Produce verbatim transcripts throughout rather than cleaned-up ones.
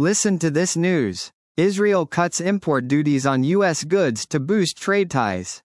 Listen to this news. Israel cuts import duties on U S goods to boost trade ties.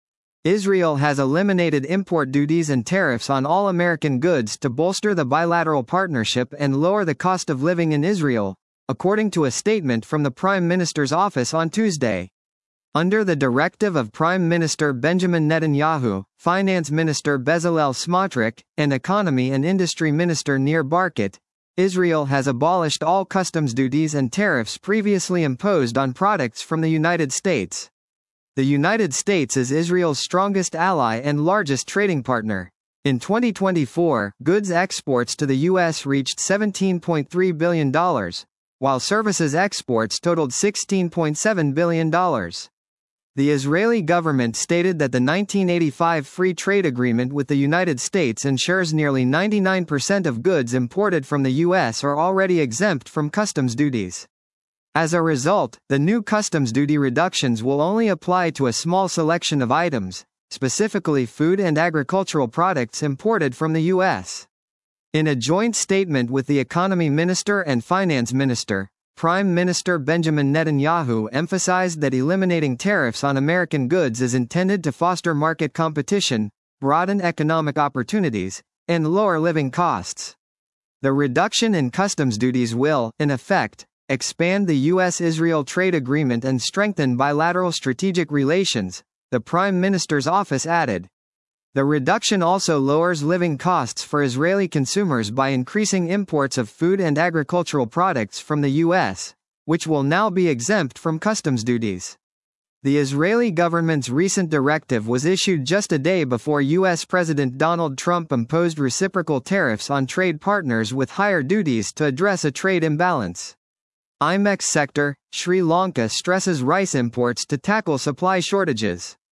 Israel has eliminated import duties and tariffs on all American goods to bolster the bilateral partnership and lower the cost of living in Israel, according to a statement from the Prime Minister's office on Tuesday. Under the directive of Prime Minister Benjamin Netanyahu, Finance Minister Bezalel Smotrich, and Economy and Industry Minister Nir Barkat, Israel has abolished all customs duties and tariffs previously imposed on products from the United States. The United States is Israel's strongest ally and largest trading partner. In twenty twenty-four, goods exports to the U S reached seventeen point three billion dollars, while services exports totaled sixteen point seven billion dollars. The Israeli government stated that the nineteen eighty-five Free Trade Agreement with the United States ensures nearly ninety-nine percent of goods imported from the U S are already exempt from customs duties. As a result, the new customs duty reductions will only apply to a small selection of items, specifically food and agricultural products imported from the U S. In a joint statement with the Economy Minister and Finance Minister, Prime Minister Benjamin Netanyahu emphasized that eliminating tariffs on American goods is intended to foster market competition, broaden economic opportunities, and lower living costs. The reduction in customs duties will, in effect, expand the U S Israel trade agreement and strengthen bilateral strategic relations, the Prime Minister's office added. The reduction also lowers living costs for Israeli consumers by increasing imports of food and agricultural products from the U S, which will now be exempt from customs duties. The Israeli government's recent directive was issued just a day before U S President Donald Trump imposed reciprocal tariffs on trade partners with higher duties to address a trade imbalance. I M E X sector, Sri Lanka stresses rice imports to tackle supply shortages.